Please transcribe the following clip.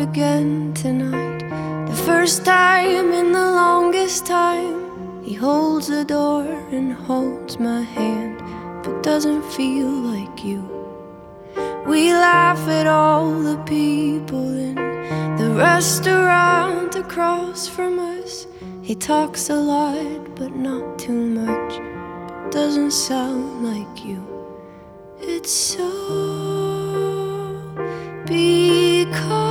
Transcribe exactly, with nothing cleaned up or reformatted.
again tonight. The first time in the longest time. He holds the door and holds my hand, but doesn't feel like you. We laugh at all the people in the restaurant across from us. He talks a lot, but not too much, but doesn't sound like you. It's so because